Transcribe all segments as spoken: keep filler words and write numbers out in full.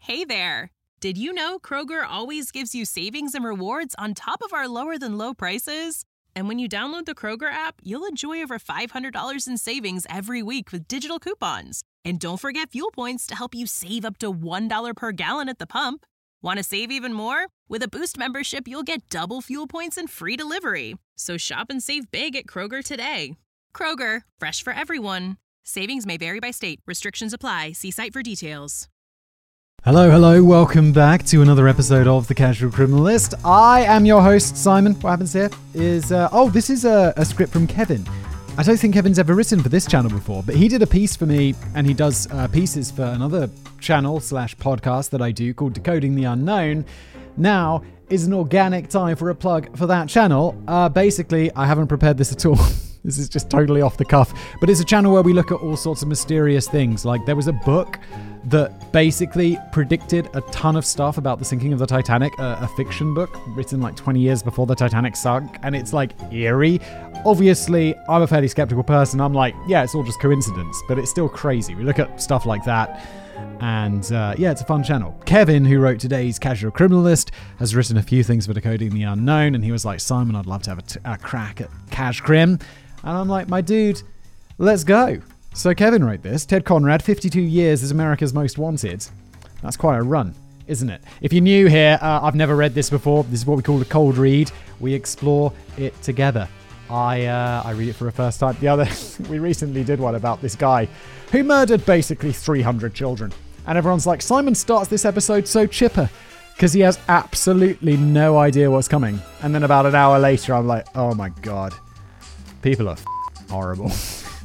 Hey there! Did you know Kroger always gives you savings and rewards on top of our lower-than-low prices? And when you download the Kroger app, you'll enjoy over five hundred dollars in savings every week with digital coupons. And don't forget fuel points to help you save up to one dollar per gallon at the pump. Want to save even more? With a Boost membership, you'll get double fuel points and free delivery. So shop and save big at Kroger today. Kroger, fresh for everyone. Savings may vary by state. Restrictions apply. See site for details. Hello, hello. Welcome back to another episode of The Casual Criminalist. I am your host, Simon. What happens here is... Uh, oh, this is a, a script from Kevin. I don't think Kevin's ever written for this channel before, but he did a piece for me, and he does uh, pieces for another channel slash podcast that I do called Decoding the Unknown. Now is an organic time for a plug for that channel. Uh, basically, I haven't prepared this at all. This is just totally off the cuff. But it's a channel where we look at all sorts of mysterious things. Like there was a book that basically predicted a ton of stuff about the sinking of the Titanic, a, a fiction book written like twenty years before the Titanic sunk. And it's like eerie. Obviously, I'm a fairly skeptical person. I'm like, yeah, it's all just coincidence. But it's still crazy. We look at stuff like that. And uh, yeah, it's a fun channel. Kevin, who wrote today's Casual Criminalist, has written a few things for Decoding the Unknown. And he was like, Simon, I'd love to have a, t- a crack at Cash Crim. And I'm like, my dude, let's go. So Kevin wrote this. Ted Conrad, fifty-two years as America's Most Wanted. That's quite a run, isn't it? If you're new here, uh, I've never read this before. This is what we call a cold read. We explore it together. I uh, I read it for the first time. The other, we recently did one about this guy who murdered basically three hundred children. And everyone's like, Simon starts this episode so chipper because he has absolutely no idea what's coming. And then about an hour later, I'm like, oh my God. People are f- horrible.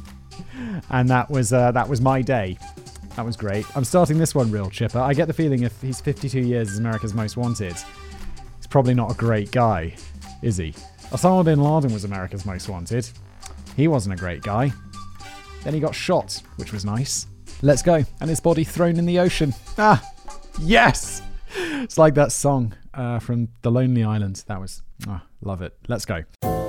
And that was uh, that was my day. That was great. I'm starting this one real chipper. I get the feeling if he's fifty-two years as America's Most Wanted, he's probably not a great guy, is he? Osama bin Laden was America's Most Wanted. He wasn't a great guy. Then he got shot, which was nice. Let's go. And his body thrown in the ocean. Ah, yes! It's like that song uh, from The Lonely Island. That was, oh, love it. Let's go.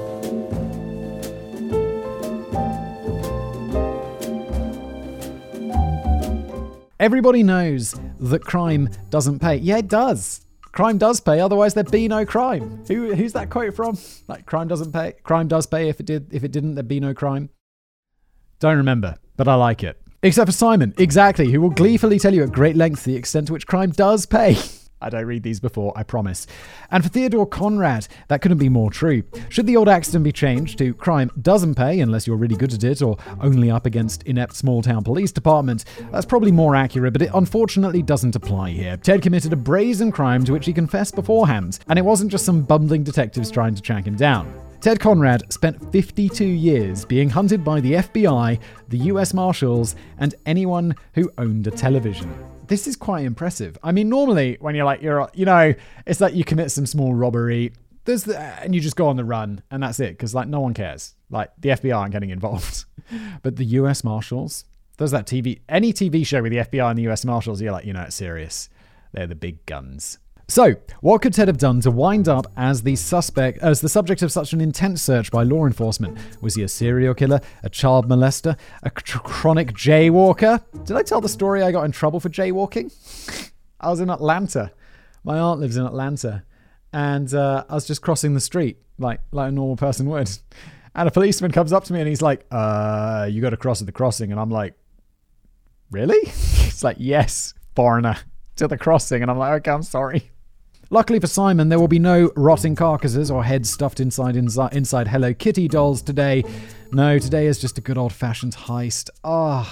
Everybody knows that crime doesn't pay. Yeah, it does. Crime does pay, otherwise there'd be no crime. Who, who's that quote from? Like, crime doesn't pay. Crime does pay. If it did, if it didn't, there'd be no crime. Don't remember, but I like it. Except for Simon, exactly, who will gleefully tell you at great length the extent to which crime does pay. I don't read these before, I promise. And for Theodore Conrad, that couldn't be more true. Should the old axiom be changed to crime doesn't pay unless you're really good at it or only up against inept small-town police department, that's probably more accurate, but it unfortunately doesn't apply here. Ted committed a brazen crime to which he confessed beforehand, and it wasn't just some bumbling detectives trying to track him down. Ted Conrad spent fifty-two years being hunted by the F B I, the U S Marshals, and anyone who owned a television. This is quite impressive. I mean, normally when you're like, you're, you know, it's like you commit some small robbery, there's the, and you just go on the run, and that's it, because like no one cares. Like the F B I aren't getting involved. But the U S Marshals, there's that T V, any T V show with the F B I and the U S Marshals, you're like, you know, it's serious. They're the big guns. So, what could Ted have done to wind up as the suspect, as the subject of such an intense search by law enforcement? Was he a serial killer, a child molester, a cr- chronic jaywalker? Did I tell the story I got in trouble for jaywalking? I was in Atlanta. My aunt lives in Atlanta. And uh, I was just crossing the street, like, like a normal person would. And a policeman comes up to me and he's like, uh, you got to cross at the crossing. And I'm like, really? It's like, yes, foreigner, to the crossing. And I'm like, okay, I'm sorry. Luckily for Simon, there will be no rotting carcasses or heads stuffed inside inside, inside Hello Kitty dolls today. No, today is just a good old-fashioned heist. Ah.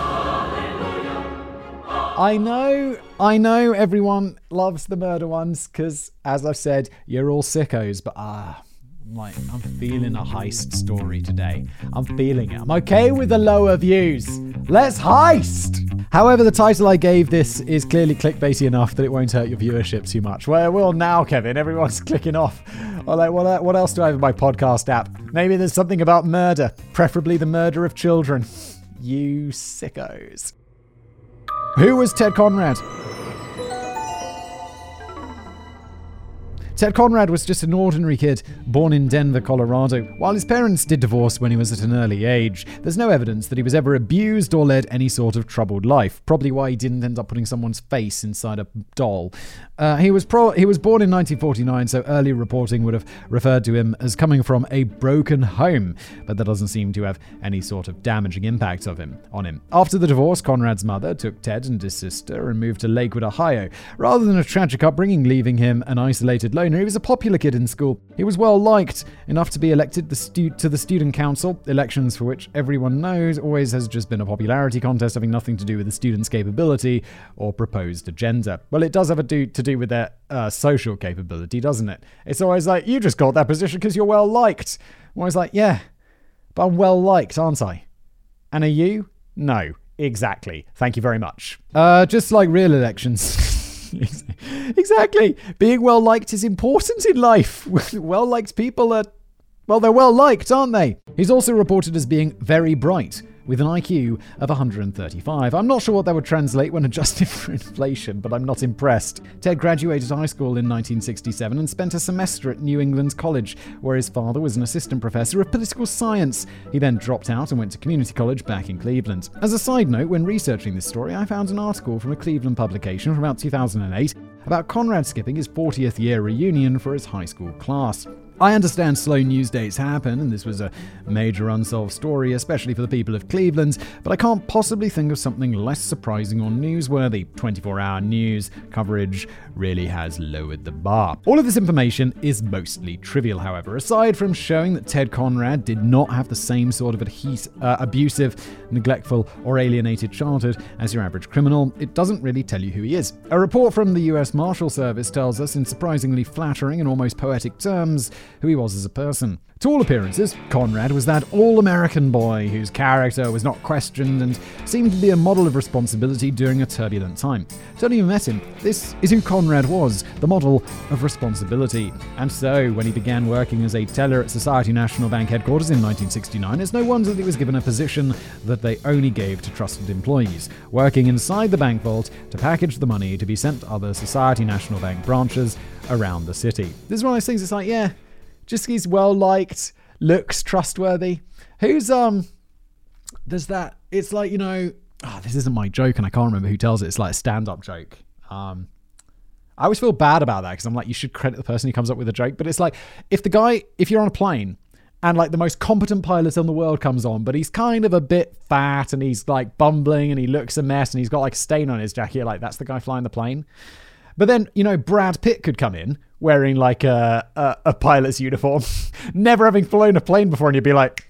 Oh. I know, I know everyone loves the murder ones because, as I've said, you're all sickos, but ah, like, I'm feeling a heist story today. I'm feeling it. I'm okay with the lower views. Let's heist! However, the title I gave this is clearly clickbaity enough that it won't hurt your viewership too much. Well, it will now, Kevin. Everyone's clicking off. Or like, what, what else do I have in my podcast app? Maybe there's something about murder, preferably the murder of children. You sickos. Who was Ted Conrad? Ted Conrad was just an ordinary kid born in Denver, Colorado. While his parents did divorce when he was at an early age, there's no evidence that he was ever abused or led any sort of troubled life. Probably why he didn't end up putting someone's face inside a doll. Uh, he was pro- he was born in nineteen forty-nine, so early reporting would have referred to him as coming from a broken home, but that doesn't seem to have any sort of damaging impact of him on him. After the divorce, Conrad's mother took Ted and his sister and moved to Lakewood, Ohio. Rather than a tragic upbringing leaving him an isolated loner, he was a popular kid in school. He was well liked enough to be elected the stu- to the student council, elections for which everyone knows always has just been a popularity contest having nothing to do with the students' capability or proposed agenda. Well, it does have a do to do with their uh, social capability, doesn't it? It's always like, you just got that position because you're well liked. I'm always like, yeah, but I'm well liked, aren't I? And are you? No, exactly. Thank you very much. Uh, just like real elections. Exactly. Being well liked is important in life. Well liked people are, well, they're well liked, aren't they? He's also reported as being very bright, with an I Q of one hundred thirty-five. I'm not sure what that would translate when adjusted for inflation, but I'm not impressed. Ted graduated high school in nineteen sixty-seven and spent a semester at New England College, where his father was an assistant professor of political science. He then dropped out and went to community college back in Cleveland. As a side note, when researching this story, I found an article from a Cleveland publication from about two thousand eight about Conrad skipping his fortieth year reunion for his high school class. I understand slow news days happen, and this was a major unsolved story, especially for the people of Cleveland, but I can't possibly think of something less surprising or newsworthy. twenty-four hour news coverage really has lowered the bar. All of this information is mostly trivial, however. Aside from showing that Ted Conrad did not have the same sort of adhes- uh, abusive, neglectful, or alienated childhood as your average criminal, it doesn't really tell you who he is. A report from the U S Marshal Service tells us in surprisingly flattering and almost poetic terms who he was as a person. To all appearances, Conrad was that all-American boy whose character was not questioned and seemed to be a model of responsibility during a turbulent time. Don't even met him. This is who Conrad was, the model of responsibility. And so, when he began working as a teller at Society National Bank headquarters in nineteen sixty-nine, it's no wonder that he was given a position that they only gave to trusted employees, working inside the bank vault to package the money to be sent to other Society National Bank branches around the city. This is one of those things, it's like, yeah, just he's well liked, looks trustworthy. Who's um there's that, it's like, you know, oh, this isn't my joke and I can't remember who tells it. It's like a stand-up joke. Um I always feel bad about that because I'm like, you should credit the person who comes up with a joke. But it's like, if the guy, if you're on a plane and like the most competent pilot in the world comes on, but he's kind of a bit fat and he's like bumbling and he looks a mess and he's got like a stain on his jacket, like that's the guy flying the plane. But then, you know, Brad Pitt could come in wearing like a, a, a pilot's uniform, never having flown a plane before, and you'd be like,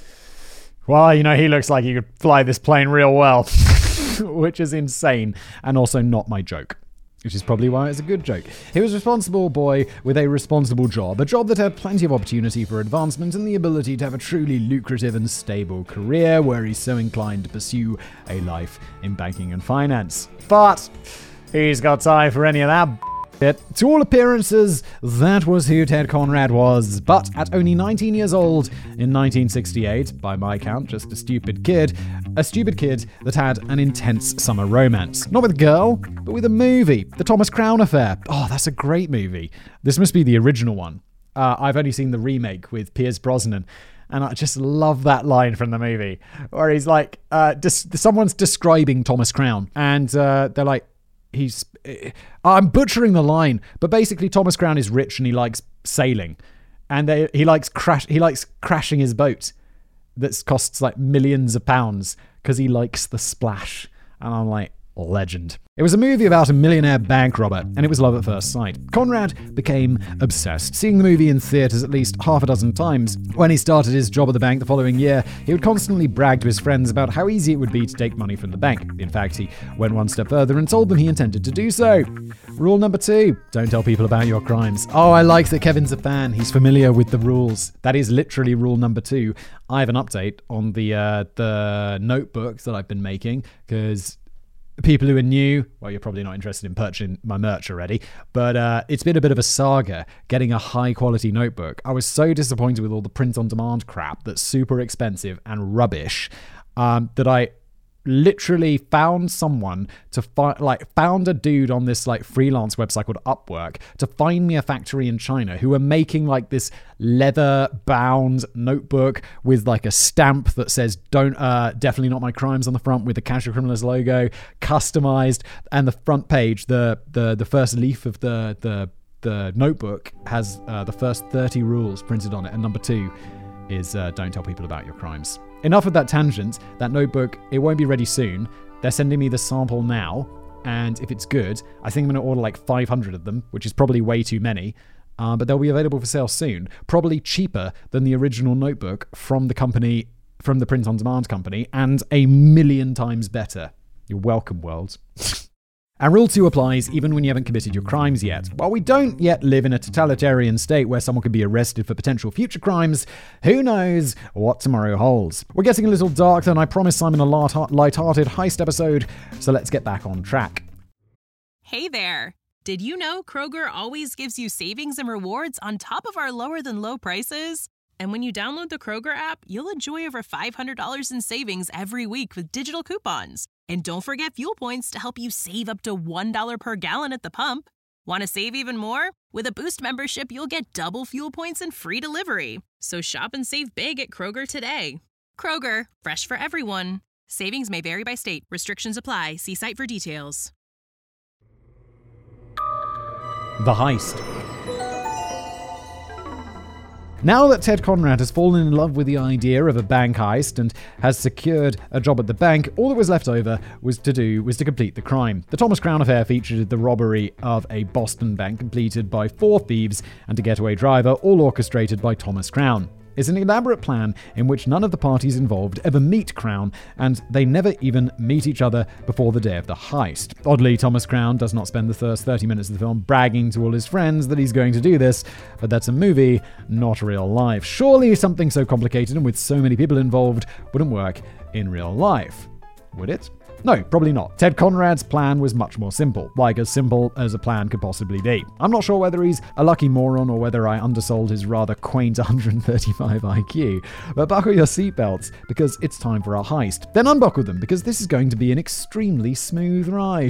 well, you know, he looks like he could fly this plane real well, which is insane and also not my joke, which is probably why it's a good joke. He was a responsible boy with a responsible job, a job that had plenty of opportunity for advancement and the ability to have a truly lucrative and stable career where he's so inclined to pursue a life in banking and finance. But he's got time for any of that b****. To all appearances, that was who Ted Conrad was. But at only nineteen years old in nineteen sixty-eight, by my count, just a stupid kid, a stupid kid that had an intense summer romance. Not with a girl, but with a movie, The Thomas Crown Affair. Oh, that's a great movie. This must be the original one. Uh, I've only seen the remake with Pierce Brosnan. And I just love that line from the movie where he's like, uh, dis- someone's describing Thomas Crown and uh, they're like, he's, I'm butchering the line, but basically Thomas Crown is rich and he likes sailing, and they, he likes crash, he likes crashing his boat that costs like millions of pounds because he likes the splash. And I'm like, legend. It was a movie about a millionaire bank robber, and it was love at first sight. Conrad became obsessed, seeing the movie in theaters at least half a dozen times. When he started his job at the bank the following year, he would constantly brag to his friends about how easy it would be to take money from the bank. In fact, he went one step further and told them he intended to do so. Rule number two, don't tell people about your crimes. Oh, I like that Kevin's a fan. He's familiar with the rules. That is literally rule number two. I have an update on the uh, the notebooks that I've been making, because people who are new, well, you're probably not interested in purchasing my merch already, but uh, it's been a bit of a saga getting a high-quality notebook. I was so disappointed with all the print-on-demand crap that's super expensive and rubbish um, that I literally found someone to find, like found a dude on this like freelance website called Upwork to find me a factory in China who were making like this leather bound notebook with like a stamp that says don't uh definitely not my crimes on the front with the Casual Criminalist logo, customized, and the front page, the the the first leaf of the the the notebook has uh, the first thirty rules printed on it, and number two is uh, don't tell people about your crimes. Enough of that tangent. That notebook, it won't be ready soon. They're sending me the sample now, and if it's good, I think I'm going to order like five hundred of them, which is probably way too many, uh, but they'll be available for sale soon. Probably cheaper than the original notebook from the company, from the print-on-demand company, and a million times better. You're welcome, world. And rule two applies even when you haven't committed your crimes yet. While we don't yet live in a totalitarian state where someone could be arrested for potential future crimes, who knows what tomorrow holds. We're getting a little dark, then I promised Simon a light-hearted heist episode, so let's get back on track. Hey there! Did you know Kroger always gives you savings and rewards on top of our lower-than-low prices? And when you download the Kroger app, you'll enjoy over five hundred dollars in savings every week with digital coupons. And don't forget fuel points to help you save up to one dollar per gallon at the pump. Want to save even more? With a Boost membership, you'll get double fuel points and free delivery. So shop and save big at Kroger today. Kroger, fresh for everyone. Savings may vary by state. Restrictions apply. See site for details. The heist. Now that Ted Conrad has fallen in love with the idea of a bank heist and has secured a job at the bank, all that was left over was to do was to complete the crime. The Thomas Crown affair featured the robbery of a Boston bank completed by four thieves and a getaway driver, all orchestrated by Thomas Crown. It's an elaborate plan in which none of the parties involved ever meet Crown, and they never even meet each other before the day of the heist. Oddly, Thomas Crown does not spend the first thirty minutes of the film bragging to all his friends that he's going to do this, but that's a movie, not real life. Surely something so complicated and with so many people involved wouldn't work in real life. Would it? No, probably not. Ted Conrad's plan was much more simple, like as simple as a plan could possibly be. I'm not sure whether he's a lucky moron or whether I undersold his rather quaint one hundred thirty-five I Q, but buckle your seatbelts because it's time for our heist. Then unbuckle them because this is going to be an extremely smooth ride.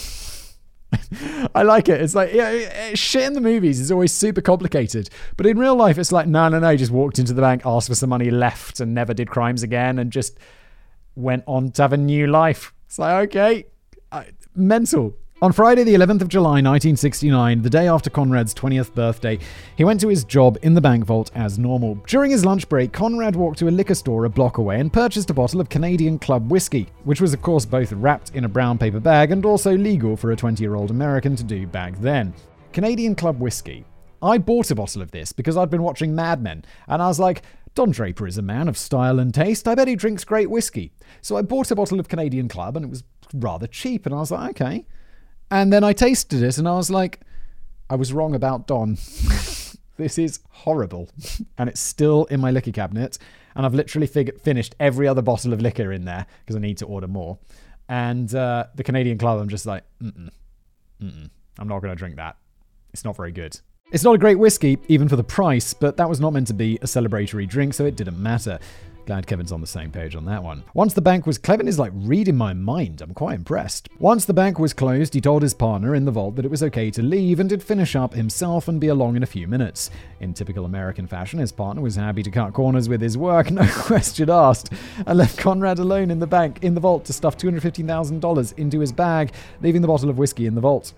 I like it. It's like, yeah, shit in the movies is always super complicated. But in real life, it's like, no, no, no, just walked into the bank, asked for some money, left, and never did crimes again, and just went on to have a new life. It's like, okay, uh, mental. On Friday, the eleventh of July, nineteen sixty-nine, the day after Conrad's twentieth birthday, he went to his job in the bank vault as normal. During his lunch break, Conrad walked to a liquor store a block away and purchased a bottle of Canadian Club whiskey, which was of course both wrapped in a brown paper bag and also legal for a twenty-year-old American to do back then. Canadian Club whiskey. I bought a bottle of this because I'd been watching Mad Men, and I was like, Don Draper is a man of style and taste. I bet he drinks great whiskey. So I bought a bottle of Canadian Club, and it was rather cheap, and I was like, okay. And then I tasted it, and I was like, I was wrong about Don. This is horrible. And it's still in my liquor cabinet, and I've literally fig- finished every other bottle of liquor in there, because I need to order more. And uh, the Canadian Club, I'm just like, mm-mm, mm-mm. I'm not going to drink that. It's not very good. It's not a great whiskey, even for the price, but that was not meant to be a celebratory drink, so it didn't matter. Glad Kevin's on the same page on that one. Once the bank was... Kevin is like reading my mind. I'm quite impressed. Once the bank was closed, he told his partner in the vault that it was okay to leave and did finish up himself and be along in a few minutes. In typical American fashion, his partner was happy to cut corners with his work, no question asked, and left Conrad alone in the bank, in the vault, to stuff two hundred fifty thousand dollars into his bag, leaving the bottle of whiskey in the vault.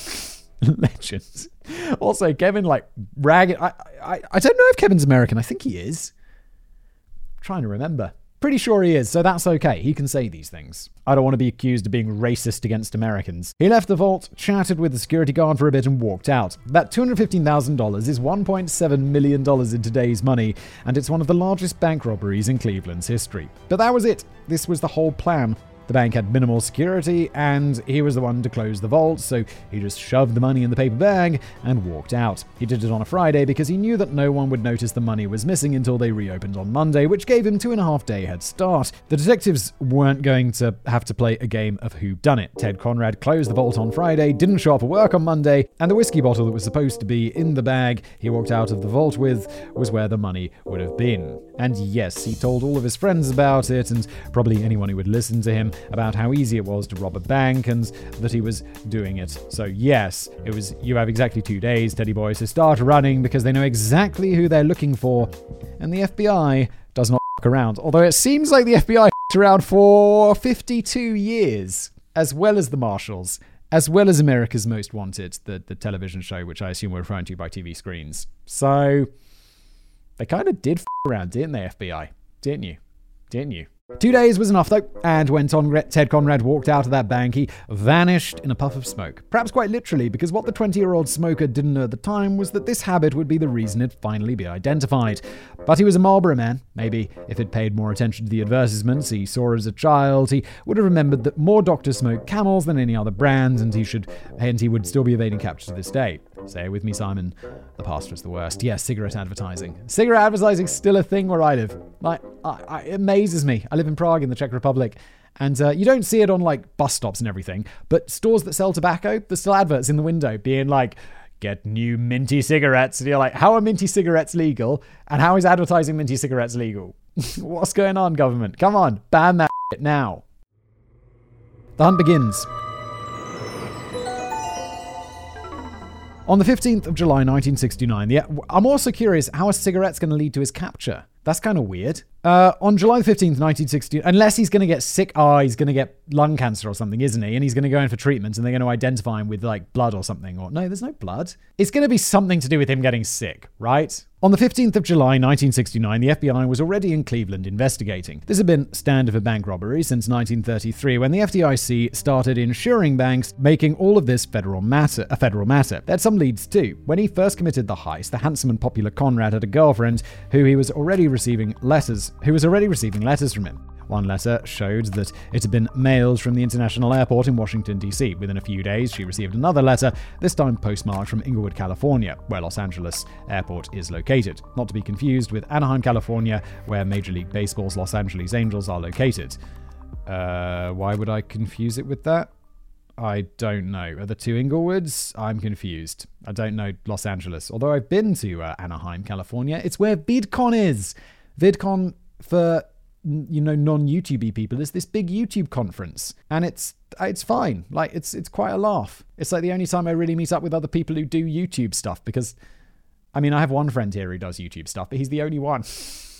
Legend. Also, Kevin, like, ragging... I, I, I don't know if Kevin's American. I think he is. I'm trying to remember. Pretty sure he is, so that's okay. He can say these things. I don't want to be accused of being racist against Americans. He left the vault, chatted with the security guard for a bit, and walked out. That two hundred fifteen thousand dollars is one point seven million dollars in today's money, and it's one of the largest bank robberies in Cleveland's history. But that was it. This was the whole plan. The bank had minimal security, and he was the one to close the vault, so he just shoved the money in the paper bag and walked out. He did it on a Friday because he knew that no one would notice the money was missing until they reopened on Monday, which gave him two and a half day head start. The detectives weren't going to have to play a game of whodunit. Ted Conrad closed the vault on Friday, didn't show up for work on Monday, and the whiskey bottle that was supposed to be in the bag he walked out of the vault with was where the money would have been. And yes, he told all of his friends about it, and probably anyone who would listen to him. about how easy it was to rob a bank and that he was doing it. So yes, it was, you have exactly two days, Teddy boy, to start running because they know exactly who they're looking for. And the F B I does not f**k around. Although it seems like the F B I f**ked around for fifty-two years, as well as the Marshals, as well as America's Most Wanted, the, the television show, which I assume we're referring to by T V screens. So they kind of did f**k around, didn't they, F B I? Didn't you? Didn't you? Two days was enough, though, and when Ted Conrad walked out of that bank, he vanished in a puff of smoke. Perhaps quite literally, because what the twenty-year-old smoker didn't know at the time was that this habit would be the reason it'd finally be identified. But he was a Marlboro man. Maybe if he'd paid more attention to the advertisements he saw as a child, he would have remembered that more doctors smoke Camels than any other brand, and he should, and he would still be evading capture to this day. Say it with me, Simon. The past was the worst. Yes, cigarette advertising. Cigarette advertising is still a thing where I live. Like, I, I, it amazes me. I live in Prague in the Czech Republic, and uh, you don't see it on like bus stops and everything, but stores that sell tobacco, there's still adverts in the window being like, get new minty cigarettes. And you're like, how are minty cigarettes legal? And how is advertising minty cigarettes legal? What's going on, government? Come on, ban that shit now. The hunt begins. On the fifteenth of July, nineteen sixty-nine, yeah, I'm also curious, how are cigarettes going to lead to his capture? That's kind of weird. Uh, on July fifteenth, nineteen sixty, unless he's going to get sick, oh, he's going to get lung cancer or something, isn't he? And he's going to go in for treatment and they're going to identify him with like blood or something. Or no, there's no blood. It's going to be something to do with him getting sick, right? On the fifteenth of July, nineteen sixty-nine, the F B I was already in Cleveland investigating. This had been standard for bank robbery since nineteen thirty-three, when the F D I C started insuring banks, making all of this federal matter a federal matter. They had some leads too. When he first committed the heist, the handsome and popular Conrad had a girlfriend who he was already receiving letters, who was already receiving letters from him. One letter showed that it had been mailed from the International Airport in Washington, D C. Within a few days, she received another letter, this time postmarked from Inglewood, California, where Los Angeles Airport is located. Not to be confused with Anaheim, California, where Major League Baseball's Los Angeles Angels are located. Uh, why would I confuse it with that? I don't know. Are the two Inglewoods? I'm confused. I don't know Los Angeles. Although I've been to uh, Anaheim, California. It's where VidCon is. VidCon, for, you know, non-YouTubey people, is this big YouTube conference. And it's it's fine. Like, it's it's quite a laugh. It's like the only time I really meet up with other people who do YouTube stuff, because, I mean, I have one friend here who does YouTube stuff, but he's the only one.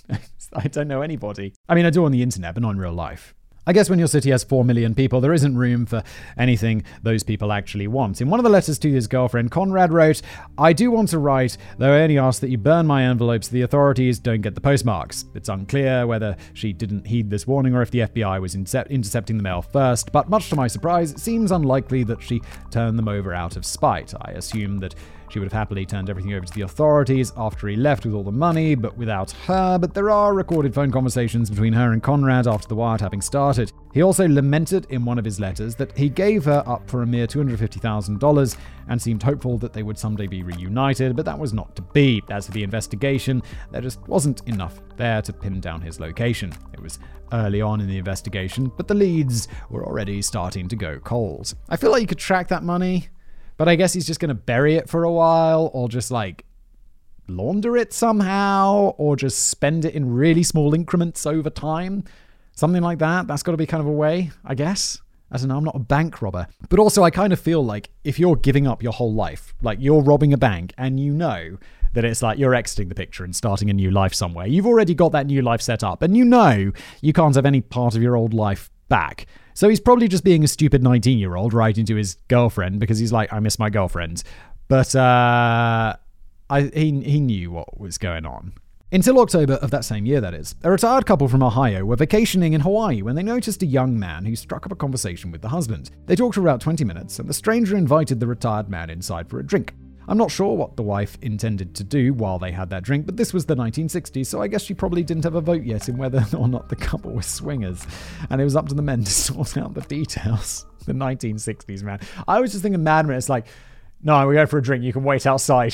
I don't know anybody. I mean, I do on the internet, but not in real life. I guess when your city has four million people, there isn't room for anything those people actually want. In one of the letters to his girlfriend, Conrad wrote, "I do want to write, though I only ask that you burn my envelopes so the authorities don't get the postmarks." It's unclear whether she didn't heed this warning or if the F B I was intercept- intercepting the mail first, but much to my surprise, it seems unlikely that she turned them over out of spite. I assume that she would have happily turned everything over to the authorities after he left with all the money, but without her. But there are recorded phone conversations between her and Conrad after the wiretapping started. He also lamented in one of his letters that he gave her up for a mere two hundred fifty thousand dollars and seemed hopeful that they would someday be reunited, but that was not to be. As for the investigation, there just wasn't enough there to pin down his location. It was early on in the investigation, but the leads were already starting to go cold. I feel like you could track that money, but I guess he's just going to bury it for a while, or just like launder it somehow, or just spend it in really small increments over time. Something like that. That's got to be kind of a way, I guess. I don't know, I'm not a bank robber. But also I kind of feel like if you're giving up your whole life, like you're robbing a bank and you know that it's like you're exiting the picture and starting a new life somewhere. You've already got that new life set up and you know you can't have any part of your old life back. So he's probably just being a stupid nineteen-year-old writing to his girlfriend because he's like, I miss my girlfriend. But uh, I, he, he knew what was going on. Until October of that same year, that is. A retired couple from Ohio were vacationing in Hawaii when they noticed a young man who struck up a conversation with the husband. They talked for about twenty minutes, and the stranger invited the retired man inside for a drink. I'm not sure what the wife intended to do while they had that drink, but this was the nineteen sixties, so I guess she probably didn't have a vote yet in whether or not the couple were swingers. And it was up to the men to sort out the details. The nineteen sixties, man. I was just thinking Mad Men, it's like, no, we're going for a drink, you can wait outside.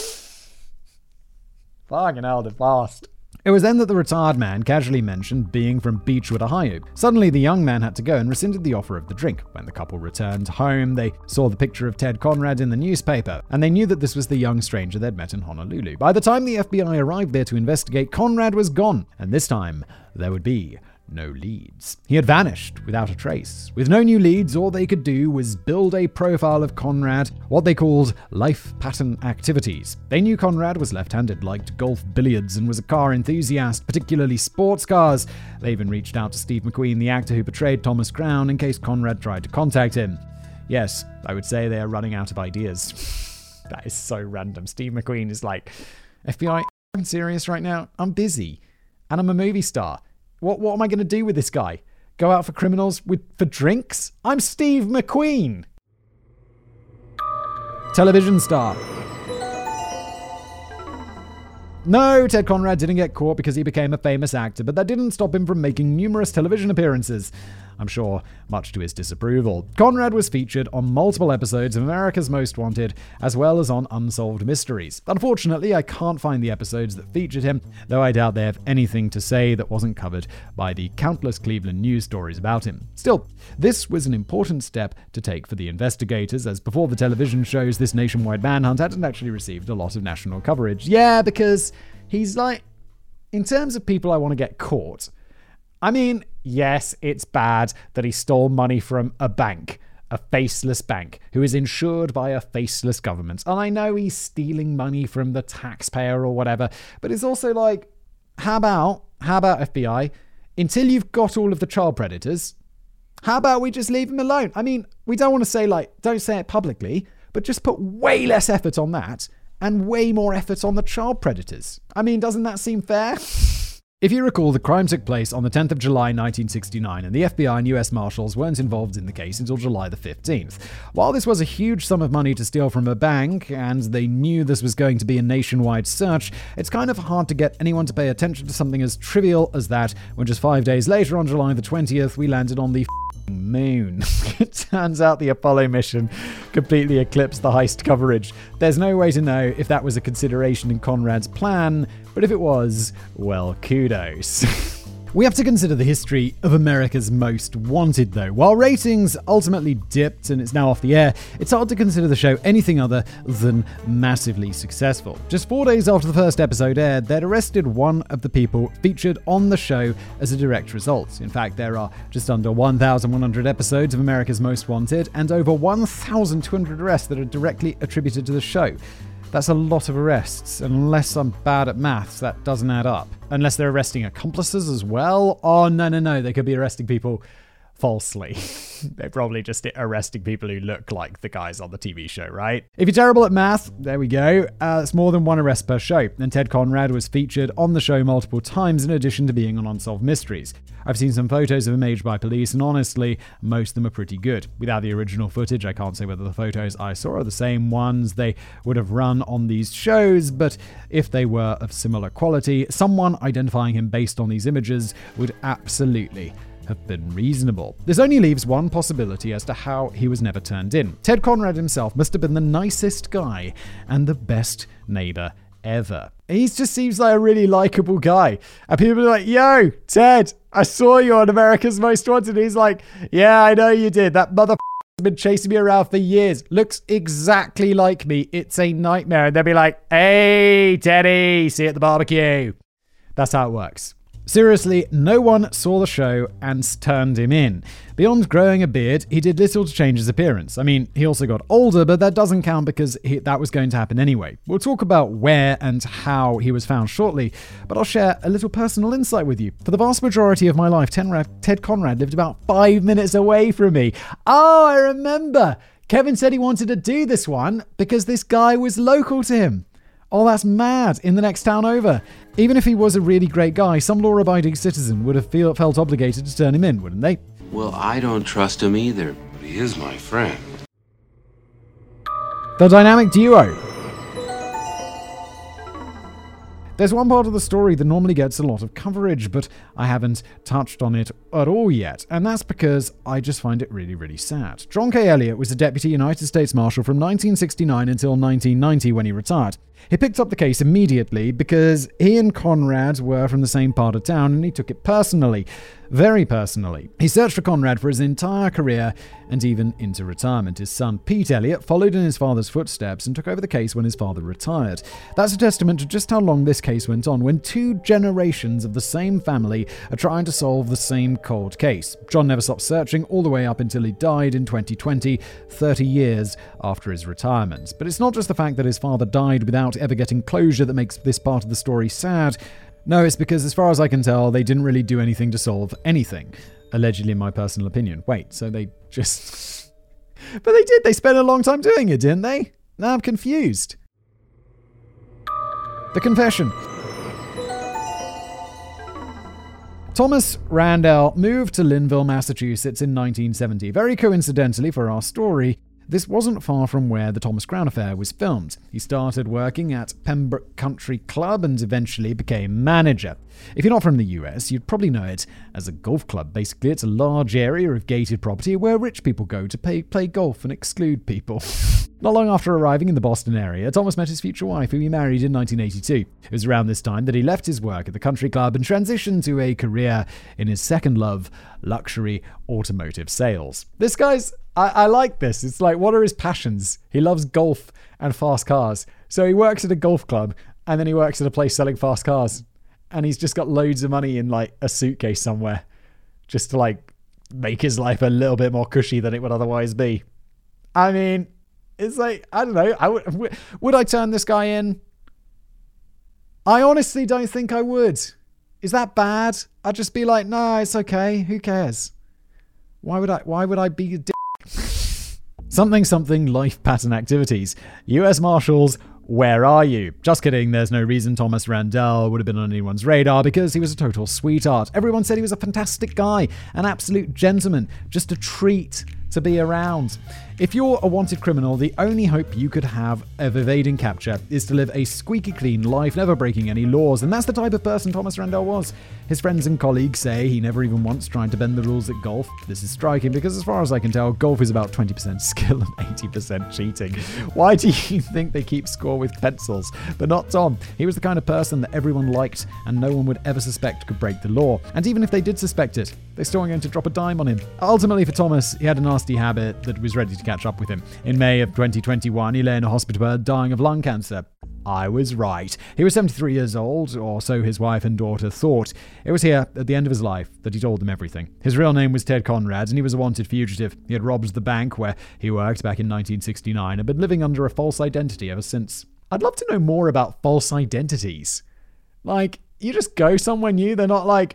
Fucking hell, they're fast. It was then that the retired man casually mentioned being from Beechwood, Ohio. Suddenly, the young man had to go and rescinded the offer of the drink. When the couple returned home, they saw the picture of Ted Conrad in the newspaper, and they knew that this was the young stranger they'd met in Honolulu. By the time the F B I arrived there to investigate, Conrad was gone, and this time, there would be no leads. He had vanished without a trace. With no new leads, all they could do was build a profile of Conrad, what they called life pattern activities. They knew Conrad was left-handed, liked golf, billiards, and was a car enthusiast, particularly sports cars. They even reached out to Steve McQueen, the actor who portrayed Thomas Crown, in case Conrad tried to contact him. Yes, I would say they are running out of ideas. That is so random. Steve McQueen is like, F B I, I'm serious right now? I'm busy. And I'm a movie star. What what am I going to do with this guy? Go out for criminals with for drinks? I'm Steve McQueen. Television star. No, Ted Conrad didn't get caught because he became a famous actor, but that didn't stop him from making numerous television appearances. I'm sure much to his disapproval. Conrad was featured on multiple episodes of America's Most Wanted, as well as on Unsolved Mysteries. Unfortunately, I can't find the episodes that featured him, though I doubt they have anything to say that wasn't covered by the countless Cleveland news stories about him. Still, this was an important step to take for the investigators, as before the television shows, this nationwide manhunt hadn't actually received a lot of national coverage. Yeah, because he's like, in terms of people I want to get caught, I mean, yes, it's bad that he stole money from a bank, a faceless bank, who is insured by a faceless government. And I know he's stealing money from the taxpayer or whatever, but it's also like, how about, how about F B I, until you've got all of the child predators, how about we just leave him alone? I mean, we don't want to say like, don't say it publicly, but just put way less effort on that and way more effort on the child predators. I mean, doesn't that seem fair? If you recall, the crime took place on the tenth of July nineteen sixty-nine, and the F B I and U S Marshals weren't involved in the case until July the fifteenth. While this was a huge sum of money to steal from a bank, and they knew this was going to be a nationwide search, it's kind of hard to get anyone to pay attention to something as trivial as that, when just five days later, on July the twentieth, we landed on the moon. It turns out the Apollo mission completely eclipsed the heist coverage. There's no way to know if that was a consideration in Conrad's plan, but if it was, well, kudos. We have to consider the history of America's Most Wanted, though. While ratings ultimately dipped and it's now off the air, it's hard to consider the show anything other than massively successful. Just four days after the first episode aired, they'd arrested one of the people featured on the show as a direct result. In fact, there are just under one thousand one hundred episodes of America's Most Wanted and over one thousand two hundred arrests that are directly attributed to the show. That's a lot of arrests. Unless I'm bad at maths, that doesn't add up. Unless they're arresting accomplices as well. Oh, no, no, no. They could be arresting people falsely. They're probably just arresting people who look like the guys on the T V show, right? If you're terrible at math, there we go. Uh, it's more than one arrest per show. And Ted Conrad was featured on the show multiple times in addition to being on Unsolved Mysteries. I've seen some photos of him aged by police, and honestly, most of them are pretty good. Without the original footage, I can't say whether the photos I saw are the same ones they would have run on these shows, but if they were of similar quality, someone identifying him based on these images would absolutely have been reasonable. This only leaves one possibility as to how he was never turned in. Ted Conrad himself must have been the nicest guy and the best neighbor ever. He just seems like a really likable guy. And people are like, yo, Ted, I saw you on America's Most Wanted. He's like, yeah, I know you did. That motherfucker has been chasing me around for years. Looks exactly like me. It's a nightmare. And they'll be like, hey, Teddy, see you at the barbecue. That's how it works. Seriously, no one saw the show and turned him in. Beyond growing a beard, he did little to change his appearance. I mean, he also got older, but that doesn't count because he, that was going to happen anyway. We'll talk about where and how he was found shortly, but I'll share a little personal insight with you. For the vast majority of my life, Ted Conrad lived about five minutes away from me. Oh, I remember. Kevin said he wanted to do this one because this guy was local to him. Oh, that's mad. In the next town over. Even if he was a really great guy, some law-abiding citizen would have feel, felt obligated to turn him in, wouldn't they? Well, I don't trust him either, but he is my friend. The dynamic duo. There's one part of the story that normally gets a lot of coverage, but I haven't touched on it at all yet, and that's because I just find it really, really sad. John K. Elliott was a Deputy United States Marshal from nineteen sixty-nine until nineteen ninety when he retired. He picked up the case immediately because he and Conrad were from the same part of town and he took it personally. very personally. He searched for Conrad for his entire career and even into retirement. His son, Pete Elliott, followed in his father's footsteps and took over the case when his father retired. That's a testament to just how long this case went on, when two generations of the same family are trying to solve the same cold case. John never stopped searching all the way up until he died in twenty twenty, thirty years after his retirement. But it's not just the fact that his father died without ever getting closure that makes this part of the story sad. No, it's because, as far as I can tell, they didn't really do anything to solve anything. Allegedly, in my personal opinion. Wait, so they just... But they did. They spent a long time doing it, didn't they? Now I'm confused. The confession. Thomas Randell moved to Linville, Massachusetts in nineteen seventy. Very coincidentally for our story, this wasn't far from where the Thomas Crown Affair was filmed. He started working at Pembroke Country Club and eventually became manager. If you're not from the U S, you'd probably know it as a golf club. Basically, it's a large area of gated property where rich people go to pay, play golf and exclude people. Not long after arriving in the Boston area, Thomas met his future wife, who he married in nineteen eighty-two. It was around this time that he left his work at the country club and transitioned to a career in his second love, luxury automotive sales. This guy's... I, I like this. It's like, what are his passions? He loves golf and fast cars. So he works at a golf club and then he works at a place selling fast cars. And he's just got loads of money in like a suitcase somewhere just to like make his life a little bit more cushy than it would otherwise be. I mean, it's like, I don't know. I would, would I turn this guy in? I honestly don't think I would. Is that bad? I'd just be like, no, it's okay. Who cares? Why would I, why would I be a dick? Something something life pattern activities. U S Marshals, where are you? Just kidding, there's no reason Thomas Randell would have been on anyone's radar because he was a total sweetheart. Everyone said he was a fantastic guy, an absolute gentleman, just a treat to be around. If you're a wanted criminal, the only hope you could have of evading capture is to live a squeaky clean life, never breaking any laws, and that's the type of person Thomas Randell was. His friends and colleagues say he never even once tried to bend the rules at golf. This is striking because, as far as I can tell, golf is about twenty percent skill and eighty percent cheating. Why do you think they keep score with pencils? But not Tom. He was the kind of person that everyone liked and no one would ever suspect could break the law. And even if they did suspect it, they still weren't going to drop a dime on him. Ultimately, for Thomas, he had a nasty habit that was ready to catch up with him. In May of twenty twenty-one, he lay in a hospital bed dying of lung cancer. I was right. He was seventy-three years old, or so his wife and daughter thought. It was here, at the end of his life, that he told them everything. His real name was Ted Conrad, and he was a wanted fugitive. He had robbed the bank where he worked back in nineteen sixty-nine and been living under a false identity ever since. I'd love to know more about false identities. Like, you just go somewhere new, they're not like,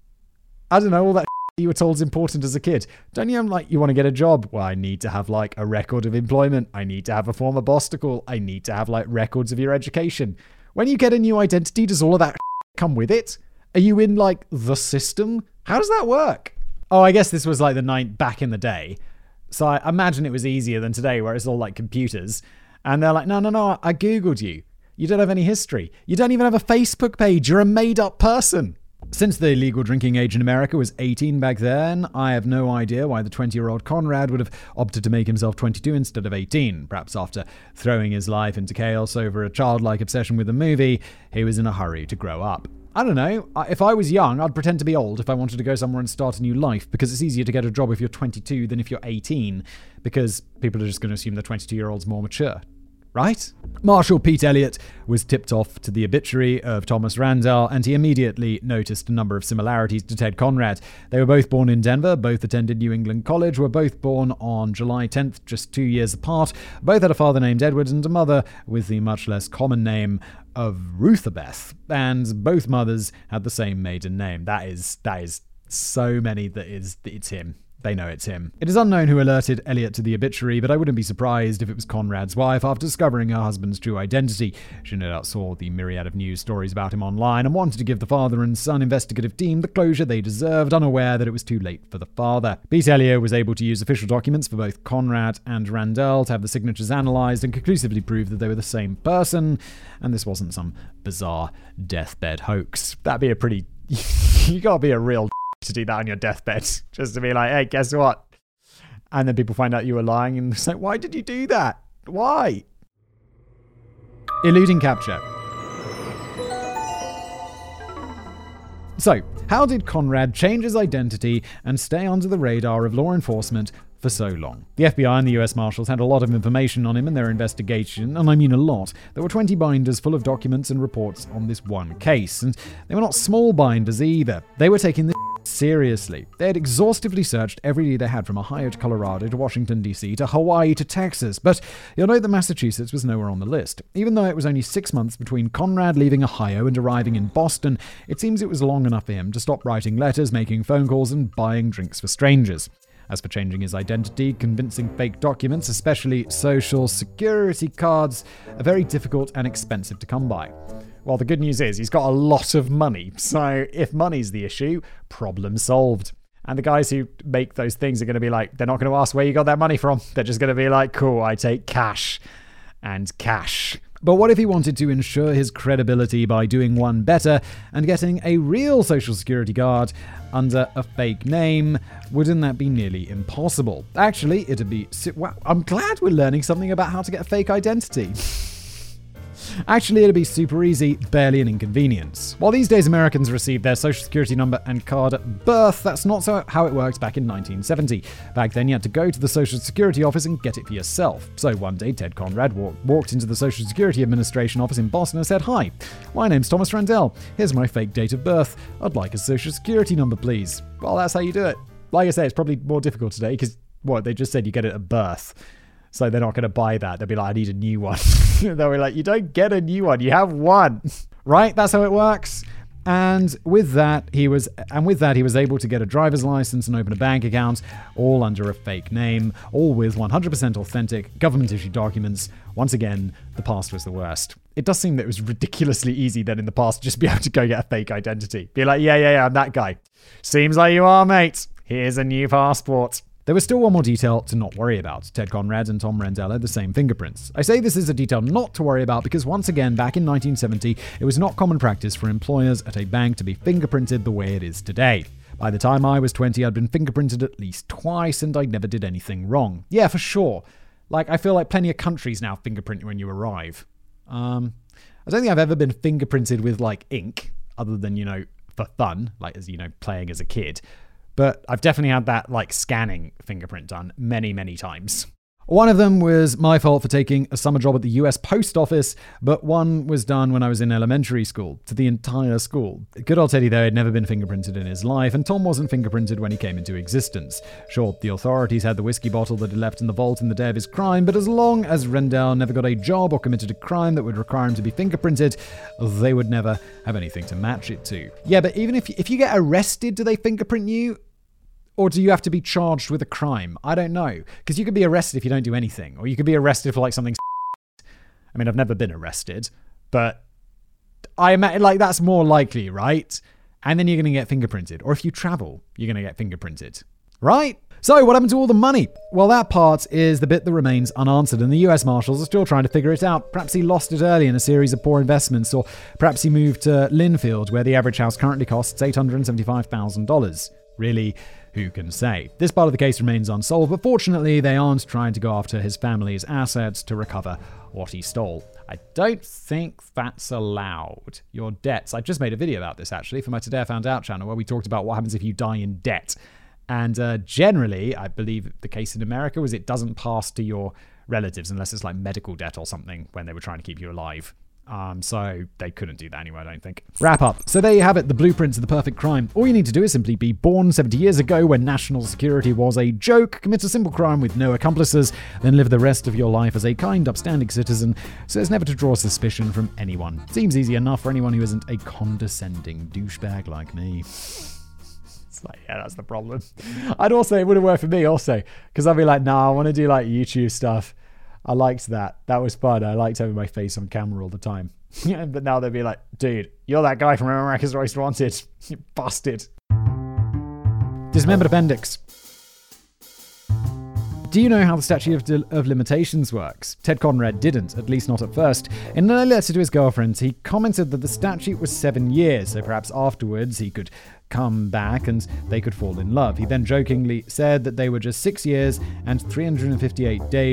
I don't know, all that you were told is important as a kid. Don't you have, like, you want to get a job? Well, I need to have, like, a record of employment. I need to have a former boss to call. I need to have, like, records of your education. When you get a new identity, does all of that come with it? Are you in, like, the system? How does that work? Oh, I guess this was, like, the night back in the day. So I imagine it was easier than today, where it's all, like, computers. And they're like, no, no, no, I Googled you. You don't have any history. You don't even have a Facebook page. You're a made-up person. Since the legal drinking age in America was eighteen back then, I have no idea why the twenty-year-old Conrad would have opted to make himself twenty-two instead of eighteen. Perhaps after throwing his life into chaos over a childlike obsession with a movie, he was in a hurry to grow up. I don't know. If I was young, I'd pretend to be old if I wanted to go somewhere and start a new life, because it's easier to get a job if you're twenty-two than if you're eighteen, because people are just going to assume the twenty-two-year-old's more mature. Right? Marshal Pete Elliott was tipped off to the obituary of Thomas Randell, and he immediately noticed a number of similarities to Ted Conrad. They were both born in Denver, both attended New England College, were both born on July tenth, just two years apart. Both had a father named Edward and a mother with the much less common name of Ruthabeth, and both mothers had the same maiden name. That is, that is so many that is, it's him. They know it's him. It is unknown who alerted Elliott to the obituary, but I wouldn't be surprised if it was Conrad's wife after discovering her husband's true identity. She no doubt saw the myriad of news stories about him online and wanted to give the father and son investigative team the closure they deserved, unaware that it was too late for the father. Pete Elliott was able to use official documents for both Conrad and Randell to have the signatures analysed and conclusively prove that they were the same person, and this wasn't some bizarre deathbed hoax. That'd be a pretty... you gotta be a real... to do that on your deathbed, just to be like, hey, guess what? And then people find out you were lying, and it's like, why did you do that? Why? Eluding capture. So, how did Conrad change his identity and stay under the radar of law enforcement for so long? The F B I and the U S Marshals had a lot of information on him in their investigation, and I mean a lot. There were twenty binders full of documents and reports on this one case, and they were not small binders either. They were taking this seriously. They had exhaustively searched every they had from Ohio to Colorado to Washington, D C to Hawaii to Texas, but you'll note that Massachusetts was nowhere on the list. Even though it was only six months between Conrad leaving Ohio and arriving in Boston, it seems it was long enough for him to stop writing letters, making phone calls, and buying drinks for strangers. As for changing his identity, convincing fake documents, especially social security cards, are very difficult and expensive to come by. Well, the good news is he's got a lot of money, so if money's the issue, problem solved. And the guys who make those things are going to be like, they're not going to ask where you got that money from. They're just going to be like, cool, I take cash and cash. But what if he wanted to ensure his credibility by doing one better and getting a real social security card under a fake name? Wouldn't that be nearly impossible? Actually, it'd be... Wow, I'm glad we're learning something about how to get a fake identity. Actually, it'd be super easy, barely an inconvenience. While these days Americans receive their social security number and card at birth, that's not so how it worked back in nineteen seventy. Back then, you had to go to the Social Security office and get it for yourself. So one day, Ted Conrad walk, walked into the Social Security Administration office in Boston and said, "Hi, my name's Thomas Randell. Here's my fake date of birth. I'd like a social security number, please." Well, that's how you do it. Like I say, it's probably more difficult today because, what, they just said you get it at birth. So they're not going to buy that. They'll be like, I need a new one. They'll be like, you don't get a new one. You have one. Right? That's how it works. And with that, he was and with that, he was able to get a driver's license and open a bank account, all under a fake name, all with one hundred percent authentic government-issued documents. Once again, the past was the worst. It does seem that it was ridiculously easy then in the past to just be able to go get a fake identity. Be like, yeah, yeah, yeah, I'm that guy. Seems like you are, mate. Here's a new passport. There was still one more detail to not worry about. Ted Conrad and Tom Randell had the same fingerprints. I say this is a detail not to worry about because once again, back in nineteen seventy, it was not common practice for employers at a bank to be fingerprinted the way it is today. By the time I was twenty, I'd been fingerprinted at least twice and I never did anything wrong. Yeah, for sure. Like, I feel like plenty of countries now fingerprint you when you arrive. Um, I don't think I've ever been fingerprinted with, like, ink, other than, you know, for fun, like, as, you know, playing as a kid. But I've definitely had that, like, scanning fingerprint done many, many times. One of them was my fault for taking a summer job at the U S Post Office, but one was done when I was in elementary school, to the entire school. Good old Teddy, though, had never been fingerprinted in his life, and Tom wasn't fingerprinted when he came into existence. Sure, the authorities had the whiskey bottle that he left in the vault in the day of his crime, but as long as Randell never got a job or committed a crime that would require him to be fingerprinted, they would never have anything to match it to. Yeah, but even if, if you get arrested, do they fingerprint you? Or do you have to be charged with a crime? I don't know. Because you could be arrested if you don't do anything. Or you could be arrested for like something... I mean, I've never been arrested. But I imagine like that's more likely, right? And then you're going to get fingerprinted. Or if you travel, you're going to get fingerprinted. Right? So what happened to all the money? Well, that part is the bit that remains unanswered. And the U S Marshals are still trying to figure it out. Perhaps he lost it early in a series of poor investments. Or perhaps he moved to Linfield, where the average house currently costs eight hundred seventy-five thousand dollars. Really, who can say? This part of the case remains unsolved, but fortunately they aren't trying to go after his family's assets to recover what he stole. I don't think that's allowed. Your debts. I just made a video about this actually for my Today I Found Out channel where we talked about what happens if you die in debt. And uh, generally, I believe the case in America was it doesn't pass to your relatives unless it's like medical debt or something when they were trying to keep you alive. Um, so they couldn't do that anyway, I don't think. Wrap up. So there you have it, the blueprints of the perfect crime. All you need to do is simply be born seventy years ago when national security was a joke, commit a simple crime with no accomplices, then live the rest of your life as a kind, upstanding citizen so as never to draw suspicion from anyone. Seems easy enough for anyone who isn't a condescending douchebag like me. It's like, yeah, that's the problem. I'd also, it would have worked for me also, because I'd be like, nah, I want to do like YouTube stuff. I liked that. That was fun. I liked having my face on camera all the time. But now they'd be like, dude, you're that guy from America's Most Wanted. You busted. Dismembered appendix. Do you know how the statute of, de- of limitations works? Ted Conrad didn't, at least not at first. In a letter to his girlfriend, he commented that the statute was seven years, so perhaps afterwards he could come back and they could fall in love. He then jokingly said that they were just six years and three hundred fifty-eight days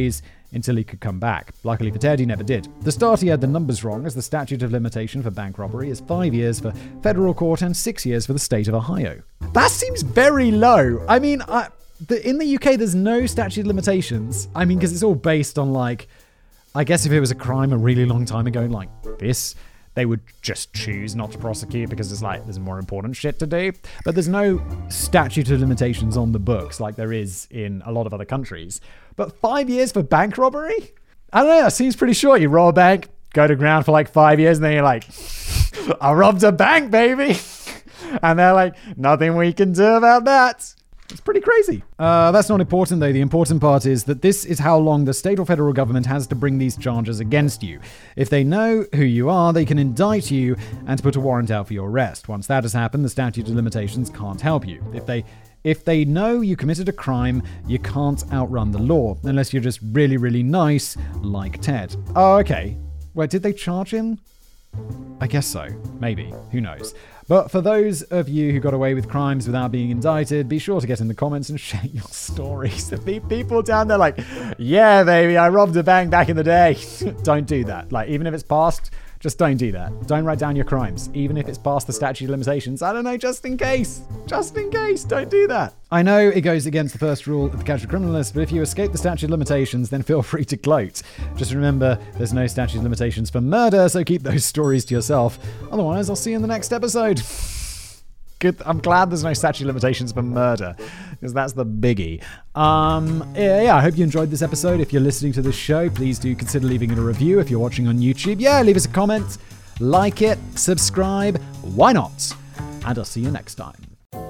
until he could come back. Luckily for Ted, he never did. The start, he had the numbers wrong, as the statute of limitation for bank robbery is five years for federal court and six years for the state of Ohio. That seems very low. I mean, I, the, in the U K, there's no statute of limitations. I mean, because it's all based on, like, I guess if it was a crime a really long time ago, like this, they would just choose not to prosecute because it's like, there's more important shit to do. But there's no statute of limitations on the books like there is in a lot of other countries. But five years for bank robbery? I don't know, that seems pretty short. You rob a bank, go to ground for like five years, and then you're like, I robbed a bank, baby. And they're like, nothing we can do about that. It's pretty crazy. Uh, that's not important, though. The important part is that this is how long the state or federal government has to bring these charges against you. If they know who you are, they can indict you and put a warrant out for your arrest. Once that has happened, the statute of limitations can't help you. If they if they know you committed a crime, you can't outrun the law, unless you're just really, really nice, like Ted. Oh, okay. Wait, did they charge him? I guess so. Maybe. Who knows? But for those of you who got away with crimes without being indicted, be sure to get in the comments and share your stories. There'll be people down there like, yeah, baby, I robbed a bank back in the day. Don't do that. Like, even if it's past, just don't do that. Don't write down your crimes, even if it's past the statute of limitations. I don't know, just in case. Just in case, don't do that. I know it goes against the first rule of the Casual Criminalist, but if you escape the statute of limitations, then feel free to gloat. Just remember, there's no statute of limitations for murder, so keep those stories to yourself. Otherwise, I'll see you in the next episode. Good. I'm glad there's no statute of limitations for murder, because that's the biggie. Um, yeah, yeah, I hope you enjoyed this episode. If you're listening to this show, please do consider leaving it a review. If you're watching on YouTube, yeah, leave us a comment, like it, subscribe. Why not? And I'll see you next time.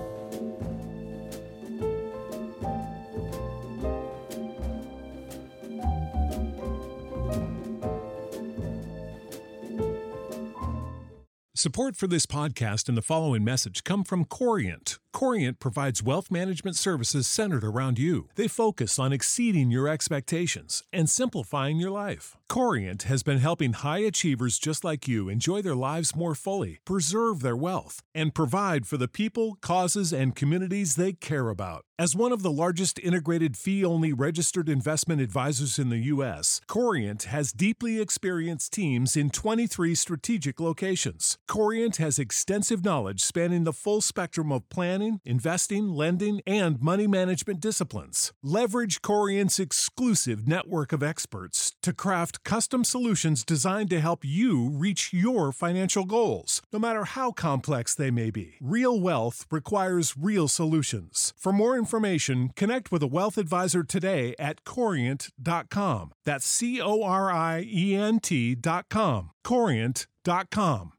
Support for this podcast and the following message come from Corient. Corient provides wealth management services centered around you. They focus on exceeding your expectations and simplifying your life. Corient has been helping high achievers just like you enjoy their lives more fully, preserve their wealth, and provide for the people, causes, and communities they care about. As one of the largest integrated fee-only registered investment advisors in the U S, Corient has deeply experienced teams in twenty-three strategic locations. Corient has extensive knowledge spanning the full spectrum of planning, investing, lending, and money management disciplines. Leverage Corient's exclusive network of experts to craft custom solutions designed to help you reach your financial goals, no matter how complex they may be. Real wealth requires real solutions. For more information, connect with a wealth advisor today at corient dot com. That's C O R I E N T dot com. corient dot com.